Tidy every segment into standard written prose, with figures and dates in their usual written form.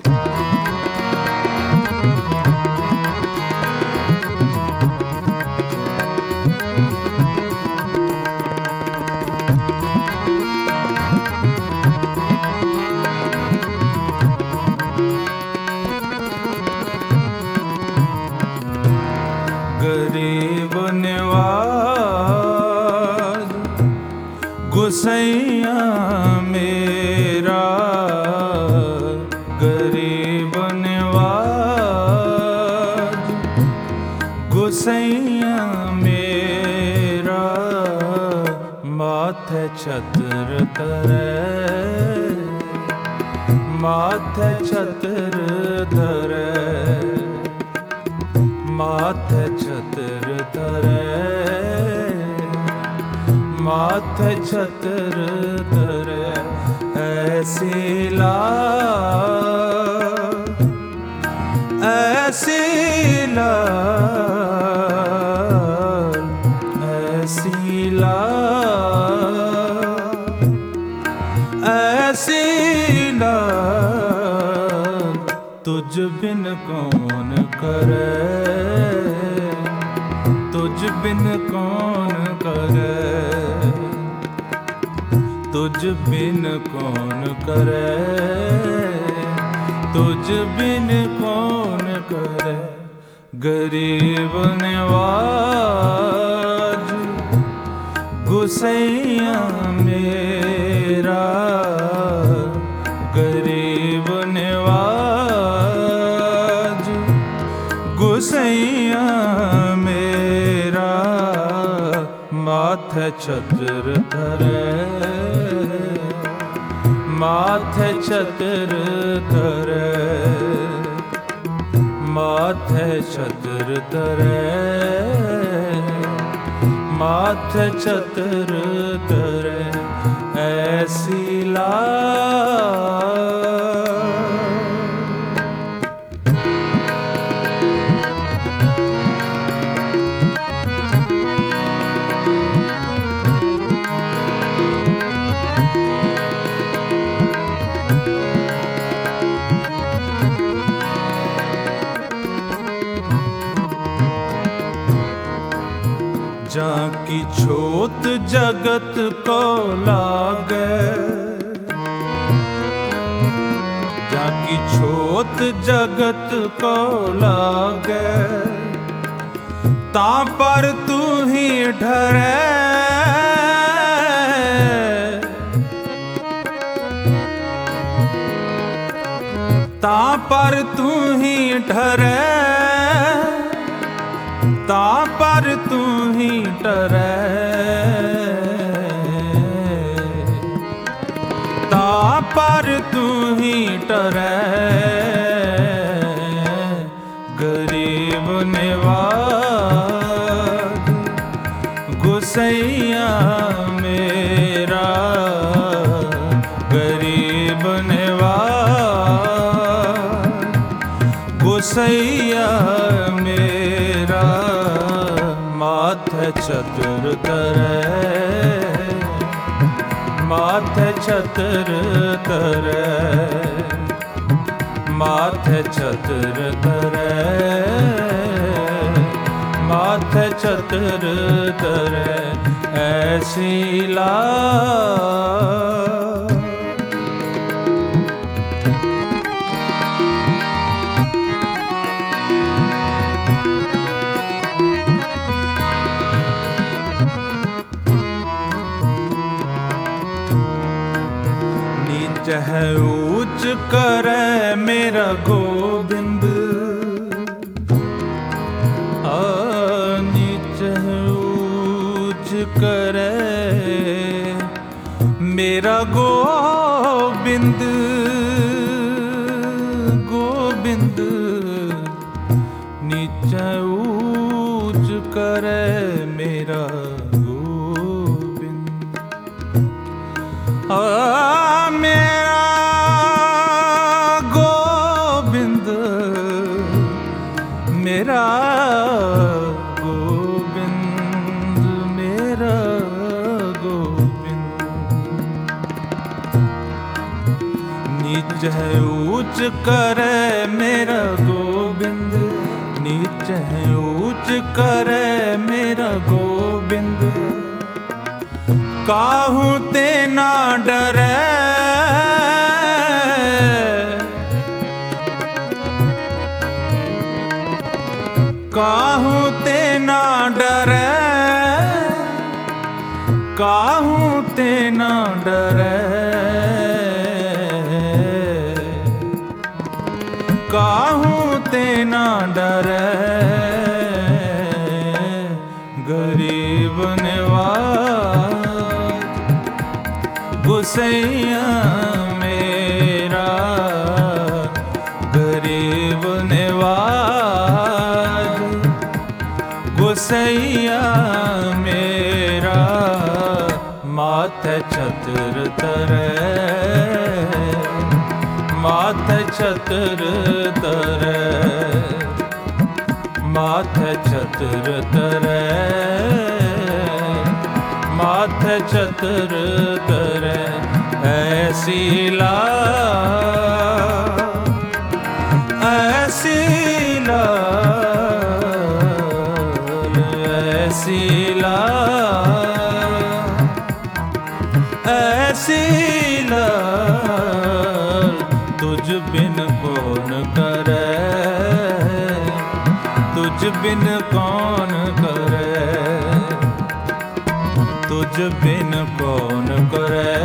गरीब निवाज गुसैया मेरा, गरीब निवाज गुसैया मेरा, माथे छत्र धरे, माथे छत्र धरे, माथे छत्र धरे, माथे छत्र धरे, ऐसी लाज, ऐसी लाज, ऐसी लाज, ऐसी लाज तुझ बिन कौन करे, तुझ बिन कौन करे, तुझ बिन कौन करे, तुझ बिन कौन करे। गरीब निवाज गुसैया मेरा, गरीब निवाज गुसैया मेरा, माथे छत्र धरे, माथे छत्र धरे, माथे छत्र धरे, माथे छत्र धरे, ऐसी लाज। जाकी छोत जगत को लागे, जाकी छोत जगत को लागे, तां पर तू ही ठहरे, तां पर तू ही ठहरे, तां पर तू ही ठहरे, तां पर तू ही ठहरे। गरीब निवाज गुसैया मेरा, गरीब निवाज गुसैया मेरा, माथे छत्र धरे, माथे छत्र धरे, माथे छत्र धरे, माथे छत्र धरे, ऐसी लाज। नीच है ऊंच करे मेरा गोविंद, नीच है ऊंच करे मेरा गोविंद, गोविंद नीच ऊंच करे मेरा गोविंद, मेरा गोविंद, मेरा गोविंद, मेरा गोविंद। नीच है ऊंच करे मेरा गोबिंद, नीच है ऊंच करे मेरा गोबिंद। काहू ते ना डरे, काहू ते ना डरे, काहू ते ना डरे, काहू ते ना डरे। गरीब निवाज गुसैया मेरा, गरीब निवाज गुसैया मेरा। माथे छत्र तरे, माथे छत्र तरे, माथे छत्र तरे, माथे छत्र तरे। ऐसी लाज, ऐसी लाज, ऐसी लाज, ऐसी लाज तुझ बिन कौन करे, तुझ बिन कौन करे, तुझ बिन कौन करे,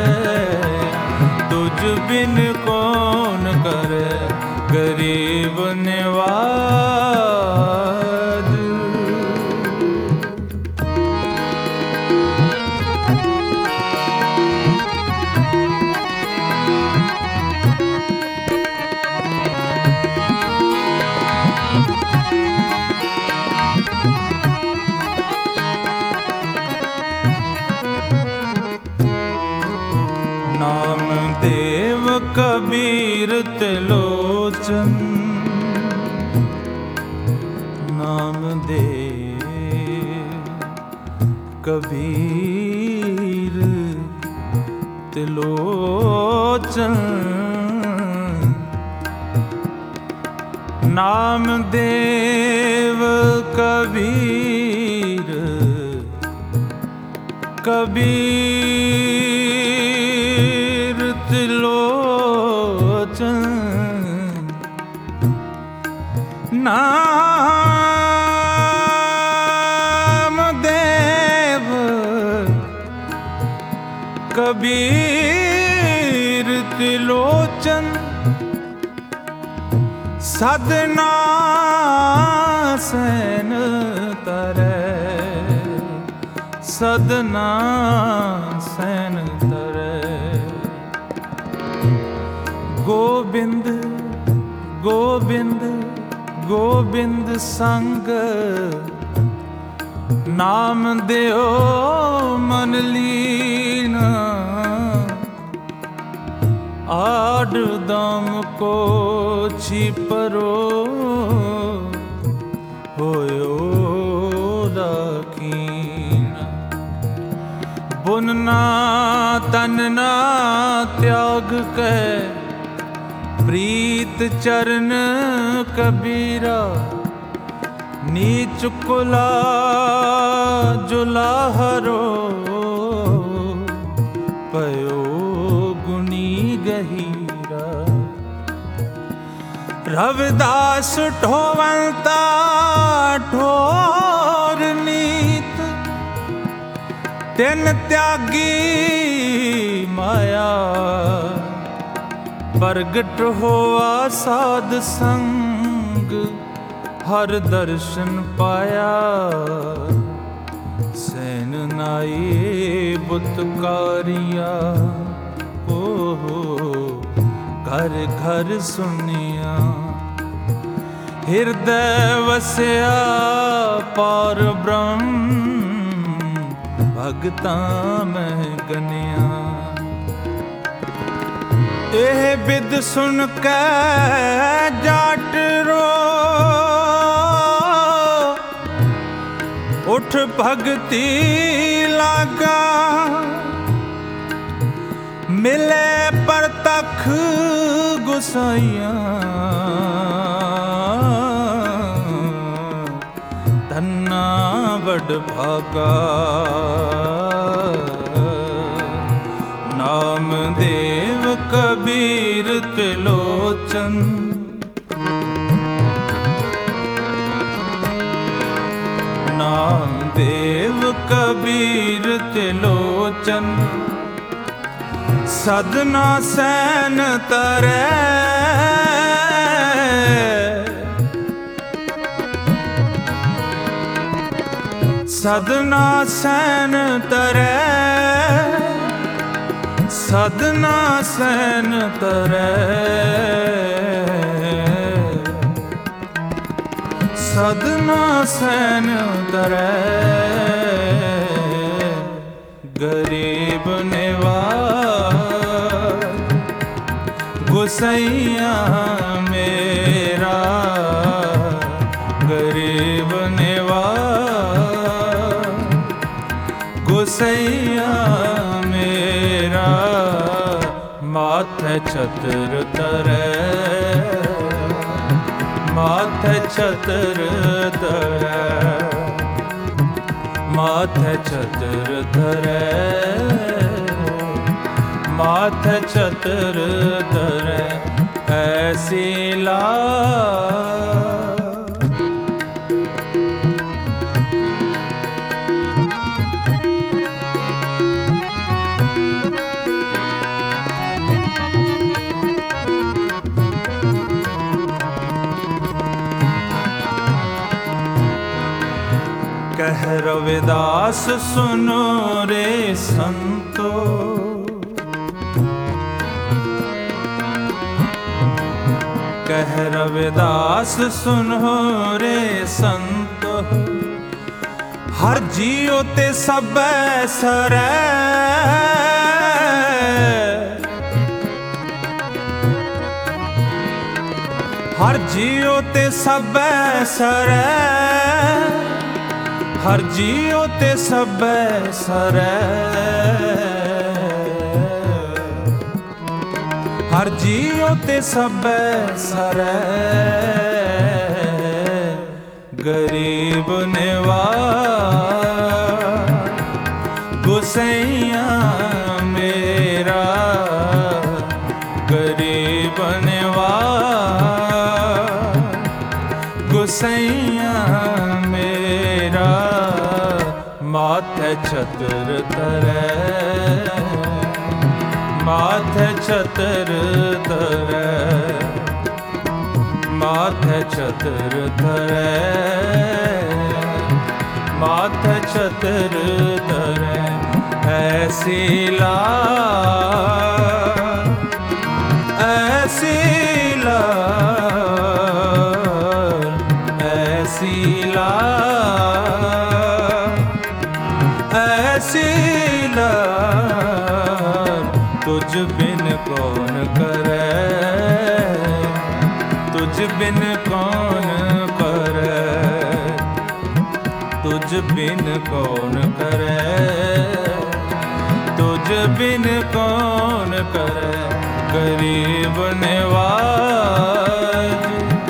तुझ बिन कौन करे। गरीब निवाज। नाम देव Kabir Trilochan, Namdev Kabir Trilochan, Namdev Kabir, Kabir Trilochan. Namdev Kabir Trilochan, Sadhna Sain तरे, सदना सैन तरे। गोबिंद गोबिंद गोबिंद संग, नाम देओ मन लीना। आड दम को छिपरो होयो दाखीना। बुनना तनना त्याग के, प्रीत चरण कबीरा। नीच कुला जुलाहरो, पयो गुनी गहीरा। रविदास ठोवंता ठोर नीत, तिन त्यागी माया। प्रगट होआ साध संग, हर दर्शन पाया। सैन नाई बुतकारिया, ओहो घर घर सुनिया। हृदय वसया पार ब्रह्म, भगतां में गनिया। एह बिद सुन के जाट रो, उठ भगती लागा। मिले परतख गुसाइया धन्ना बड़ भागा नाम देव कबीर त्रिलोचन नाम देव कबीर त्रिलोचन सदना सैन तरै सदना सैन तरै सदना सैन तरै सदना सैन तरै गरीब निवार गुसैया मेरा गरीब निवार गुसैया मेरा माथे छतर तरै माथे छतर तरै माथे छतर तरै माथे छतर तरै ऐसी ला कह रविदास सुनो रे संतो कह रविदास सुनो रे संतो हर जियो ते सब सरै हर जियो ते सब सरै हर जियो ते सब सरै हर जियो ते सब सरै गरीब निवार गुसैया मेरा गरीब निवार गुसैया मेरा माथे छतर तरै माथे छतर तरै माथे छतर तरै माथे छतर तरै ऐसी ला ऐसी ला ऐसी ला ऐसी लार तुझ बिन कौन करे तुझ बिन कौन करे तुझ बिन कौन करे तुझ बिन कौन करे गरीब निवाज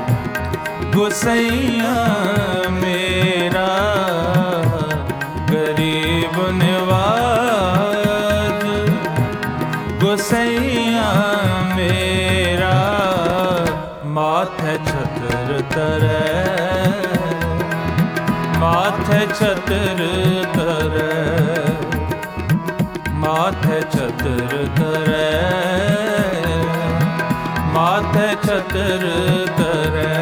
गुसैया मेरा गरीब निवाज गुसैया मेरा माथे छतर तरै माथे छतर तरै माथे छतर तरै माथे छतर तरै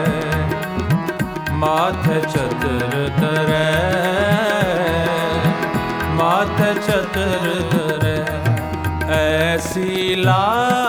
माथे छतर तरै माथे छतर तरै ऐसी ला